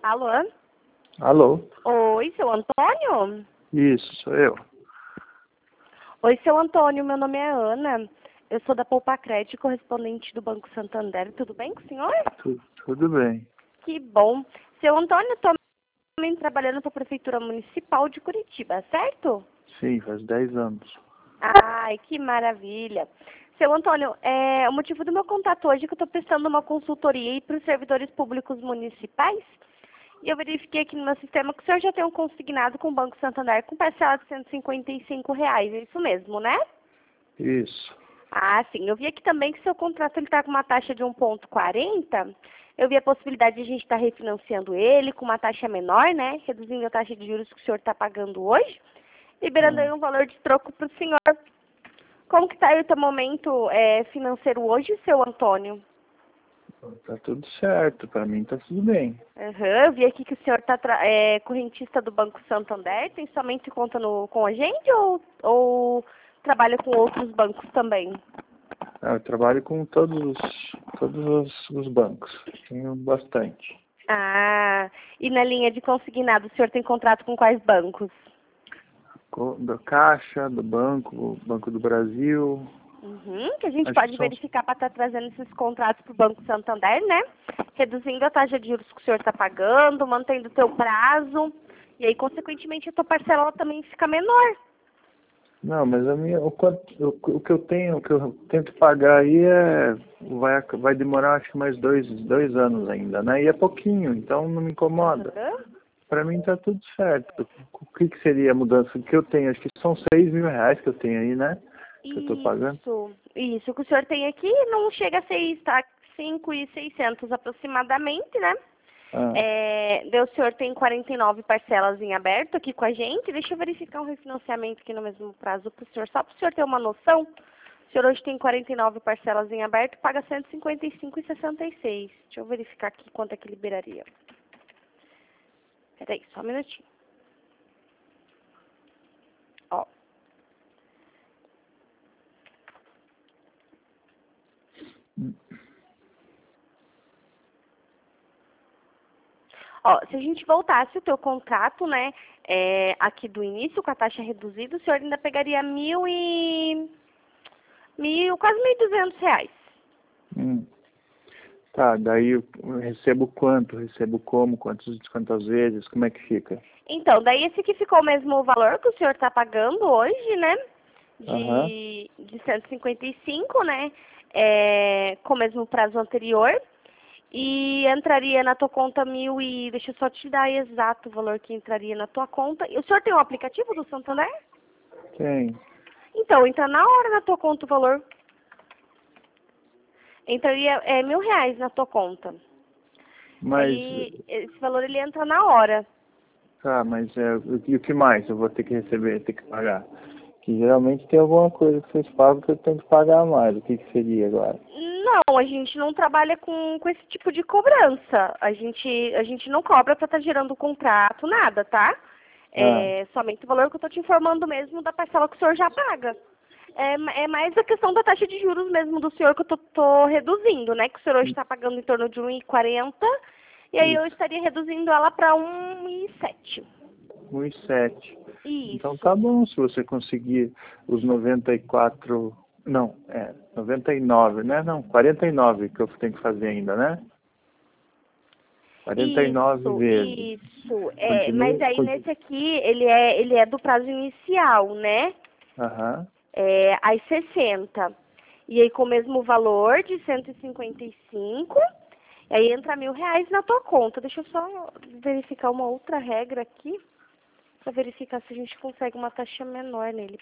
Alô? Alô? Oi, seu Antônio? Isso, sou eu. Oi, seu Antônio, meu nome é Ana. Eu sou da Poupa Crédito, correspondente do Banco Santander. Tudo bem com o senhor? Tudo bem. Que bom. Seu Antônio, eu estou também trabalhando para a Prefeitura Municipal de Curitiba, certo? Sim, faz 10 anos. Ai, que maravilha. Seu Antônio, o motivo do meu contato hoje é que eu estou prestando uma consultoria para os servidores públicos municipais. E eu verifiquei aqui no meu sistema que o senhor já tem um consignado com o Banco Santander com parcela de R$ 155, é isso mesmo, né? Isso. Ah, sim. Eu vi aqui também que seu contrato está com uma taxa de 1,40. Eu vi a possibilidade de a gente estar refinanciando ele com uma taxa menor, né? Reduzindo a taxa de juros que o senhor está pagando hoje, liberando aí um valor de troco para o senhor. Como que está aí o seu momento financeiro hoje, seu Antônio? Tá tudo certo, pra mim tá tudo bem. Eu vi aqui que o senhor está correntista do Banco Santander. Tem somente conta com a gente ou trabalha com outros bancos também? Eu trabalho com todos os bancos. Tenho bastante. Ah, e na linha de consignado, o senhor tem contrato com quais bancos? Da Caixa, do Banco do Brasil. Que a gente Acho que pode são. verificar para estar trazendo esses contratos para o Banco Santander, né? Reduzindo a taxa de juros que o senhor está pagando, mantendo o seu prazo. E aí, consequentemente, a tua parcela ela também fica menor. Não, mas o que eu tenho, o que eu tento pagar aí vai demorar acho que mais dois anos ainda, né? E é pouquinho, então não me incomoda. Aham. Para mim tá tudo certo. O que seria a mudança? O que eu tenho? Acho que são R$ 6.000 que eu tenho aí, né? Que eu tô pagando. Isso. O que o senhor tem aqui não chega a ser, tá? 5.600 aproximadamente, né? Ah, O senhor tem 49 parcelas em aberto aqui com a gente. Deixa eu verificar um refinanciamento aqui no mesmo prazo para o senhor, só para o senhor ter uma noção. O senhor hoje tem 49 parcelas em aberto, paga 155,66. Deixa eu verificar aqui quanto é que liberaria. Peraí, só um minutinho. Ó. Ó, se a gente voltasse o teu contrato, né, aqui do início, com a taxa reduzida, o senhor ainda pegaria quase R$ 1.200. hum. Tá, daí eu recebo quanto? Recebo como? Quantas vezes? Como é que fica? Então, daí esse aqui ficou o mesmo valor que o senhor está pagando hoje, né, Aham. de 155, né, com o mesmo prazo anterior. E entraria na tua conta deixa eu só te dar exato o valor que entraria na tua conta. E o senhor tem um aplicativo do Santander? Tem. Então, entra na hora na tua conta o valor. Entraria R$ 1.000 na tua conta. Mas, Aí, esse valor ele entra na hora. tá, mas e o que mais eu vou ter que receber, ter que pagar? Que geralmente tem alguma coisa que vocês pagam que eu tenho que pagar mais. O que seria agora? Não, a gente não trabalha com esse tipo de cobrança. A gente não cobra para estar gerando contrato, nada, tá? Ah, Somente o valor que eu estou te informando mesmo da parcela que o senhor já paga. É mais a questão da taxa de juros mesmo do senhor que eu tô reduzindo, né? Que o senhor hoje está pagando em torno de 1,40 e aí eu isso. estaria reduzindo ela para 1,7. 1,7. Então Isso. tá bom, se você conseguir os 94, não, 99, né? Não, 49 que eu tenho que fazer ainda, né? 49 vezes. Isso. Mas Continua, aí nesse aqui, ele é do prazo inicial, né? aham. Às 60. E aí com o mesmo valor de 155, aí entra R$ 1.000 na tua conta. Deixa eu só verificar uma outra regra aqui, para verificar se a gente consegue uma taxa menor nele.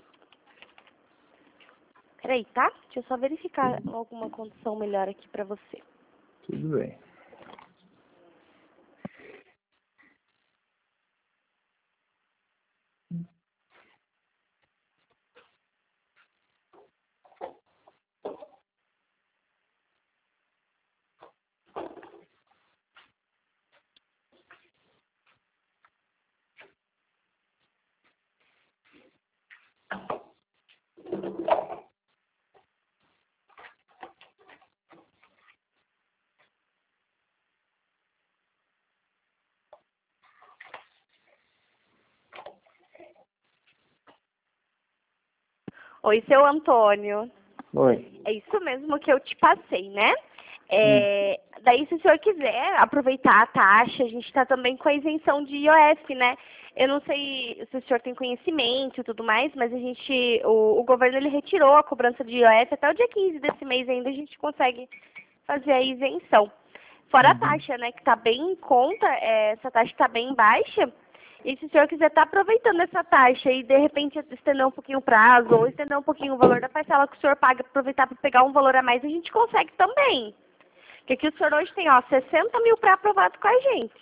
Peraí, tá? Deixa eu só verificar alguma condição melhor aqui para você. Tudo bem. Oi, seu Antônio. Oi. É isso mesmo que eu te passei, né? Daí, se o senhor quiser aproveitar a taxa, a gente está também com a isenção de IOF, né? Eu não sei se o senhor tem conhecimento e tudo mais, mas o governo ele retirou a cobrança de IOF até o dia 15 desse mês ainda, a gente consegue fazer a isenção. Fora a taxa, né, que está bem em conta, essa taxa está bem baixa. E se o senhor quiser estar aproveitando essa taxa e, de repente, estender um pouquinho o prazo ou estender um pouquinho o valor da parcela que o senhor paga, aproveitar para pegar um valor a mais, a gente consegue também. Porque aqui o senhor hoje tem, 60 mil pré-aprovado com a gente.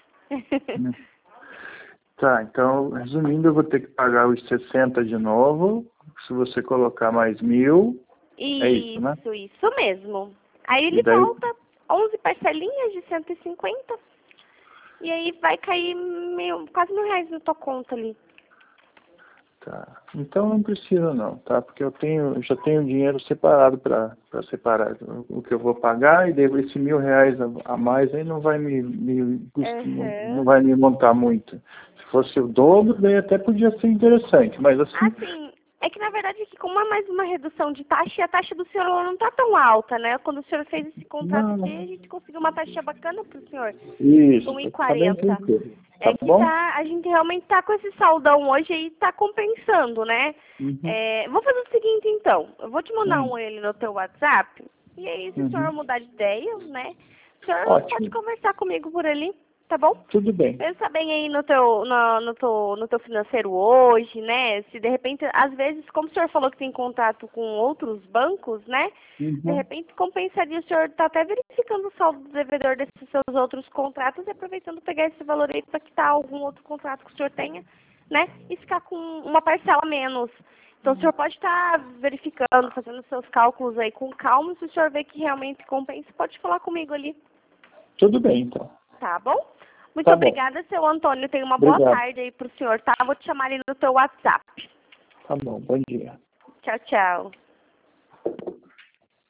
Tá, então, resumindo, eu vou ter que pagar os 60 de novo, se você colocar mais 1.000, é isso, né? Isso mesmo. Aí ele daí... volta 11 parcelinhas de 150. E aí vai cair quase R$1.000 na tua conta ali. Tá. Então não precisa não, tá? Porque eu já tenho dinheiro separado para separar o que eu vou pagar e daí esse R$1.000 a mais aí não vai não vai me montar muito. Se fosse o dobro, daí até podia ser interessante, mas assim... Assim, é que na verdade aqui como é mais uma redução de taxa, e a taxa do senhor não está tão alta, né? Quando o senhor fez esse contrato aqui, a gente conseguiu uma taxa bacana para o senhor. Isso, tá bem 1,40. tranquilo. É Tá que bom? a gente realmente tá com esse saldão hoje e tá compensando, né? Vou fazer o seguinte, então. Eu vou te mandar ele no teu WhatsApp. E aí, se o senhor mudar de ideia, né? O senhor pode conversar comigo por ali, tá bom? Tudo bem. Pensa bem aí no teu financeiro hoje, né? Se de repente, às vezes, como o senhor falou que tem contato com outros bancos, né? De repente compensaria o senhor estar até verificando o saldo do devedor desses seus outros contratos e aproveitando pegar esse valor aí para quitar algum outro contrato que o senhor tenha, né? E ficar com uma parcela a menos. Então o senhor pode estar verificando, fazendo seus cálculos aí com calma. Se o senhor vê que realmente compensa, pode falar comigo ali. Tudo bem, então. Tá bom? Muito obrigada, seu Antônio. Tenha uma boa tarde aí pro senhor, tá? Vou te chamar ali no teu WhatsApp. Tá bom, bom dia. Tchau, tchau.